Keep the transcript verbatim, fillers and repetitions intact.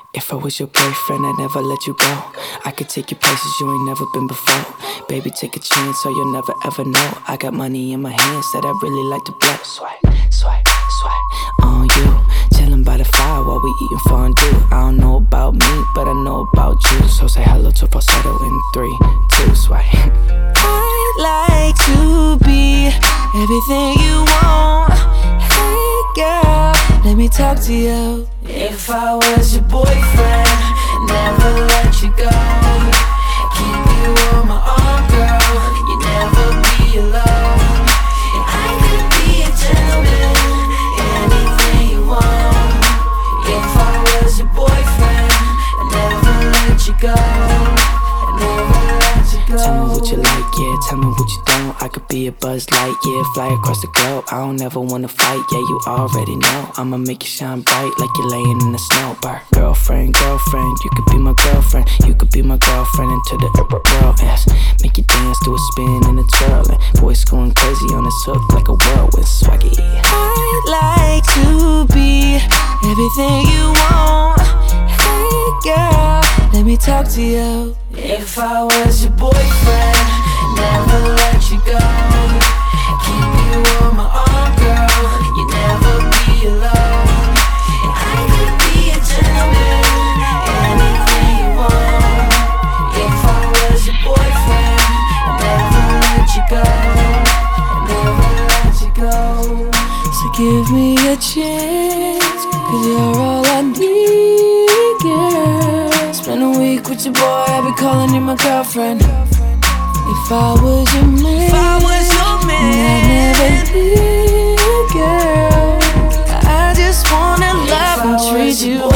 If I was your boyfriend, I'd never let you go. I could take you places you ain't never been before. Baby, take a chance so you'll never ever know. I got money in my hands that I really like to blow. Swipe, swipe, swipe on you. Chillin' by the fire while we eatin' fondue. I don't know about me, but I know about you. So say hello to falsetto in three, two, swipe. I'd like to be everything you want. Hey girl, let me talk to you. If I was your boyfriend, never let you go. Keep you on my arm, girl. You never be alone. And I could be a gentleman, anything you want. If I was your boyfriend, I'd never let you go. I'd never let you go. Tell me what you like, yeah, tell me what you don't. I could be a Buzz Light, yeah, fly across the globe. I don't ever wanna fight, yeah, you already know. I'ma make you shine bright like you're laying in the snow. Bar. Girlfriend, girlfriend, you could be my girlfriend. You could be my girlfriend until the world ends. Make you dance to a spin and a twirl. And voice going crazy on this hook like a whirlwind swaggy. I'd like to be everything you want. Hey girl, let me talk to you. If I was your boyfriend, never let you go. Keep you on my arm, girl. You never be alone. And I could be a gentleman, anything you want. If I was your boyfriend, I'd never let you go. I'd never let you go. So give me a chance, cause you're all I need, girl. Spend a week with your boy, I'll be calling you my girlfriend. If I was your man, if I was your man, I'd never leave, girl. I just wanna love and treat you